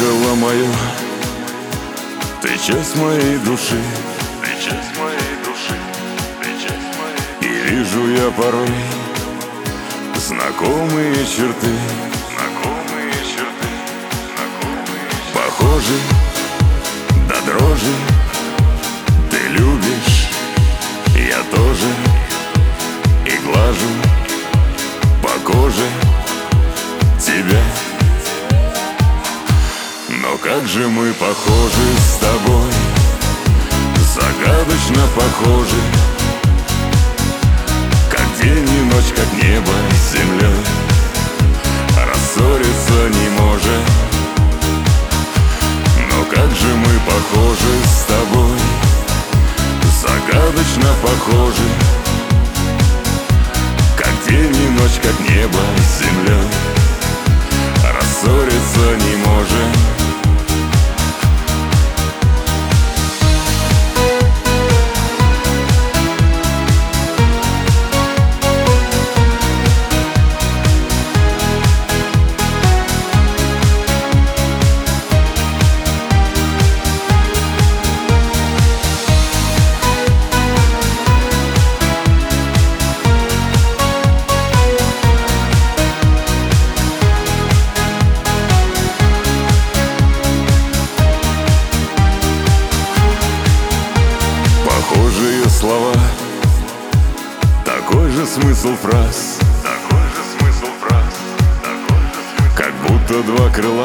зеркало мое, ты часть моей души, Ты часть моей души, ты часть моей. и вижу я порой знакомые черты, Знакомые черты, знакомые черты. похожи до дрожи. Ты любишь, я тоже, и глажу по коже тебя. Но как же мы похожи с тобой, загадочно похожи, как день и ночь, как небо и земля. Рассориться не можем. Но как же мы похожи с тобой, загадочно похожи, как день и ночь, как небо и земля. Рассориться не можем. Похожие слова, такой же смысл фраз, Такой же смысл фраз, такой же смысл. как будто два крыла,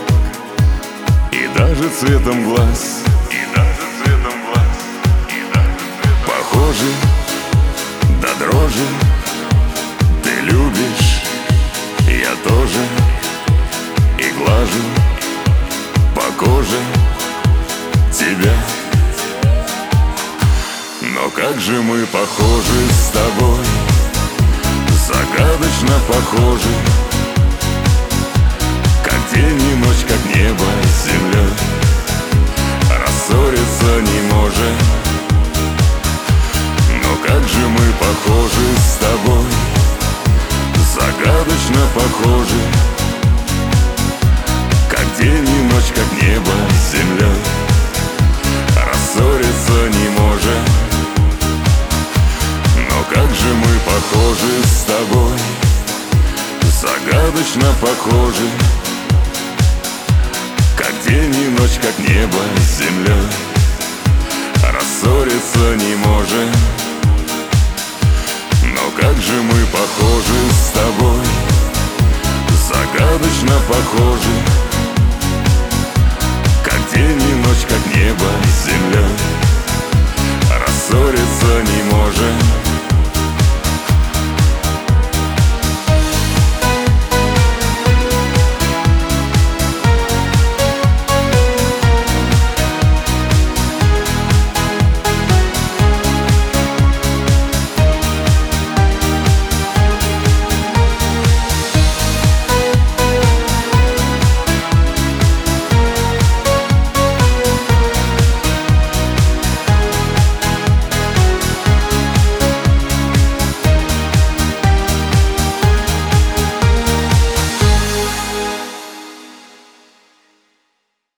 и даже цветом глаз. И даже цветом глаз, и даже цветом. Похожи до дрожи. Ты любишь, я тоже, и глажу по коже тебя. Но как же мы похожи с тобой, загадочно похожи, как день и ночь, как небо и земля. Рассориться не можем. Но как же мы похожи с тобой, загадочно похожи, как день и ночь, как небо и земля. Рассориться не можем. Но как же мы похожи с тобой, загадочно похожи, как день и ночь, как небо и земля. Рассориться не можем. Но как же мы похожи с тобой, загадочно похожи, как день и ночь, как небо и земля. Рассориться не можем.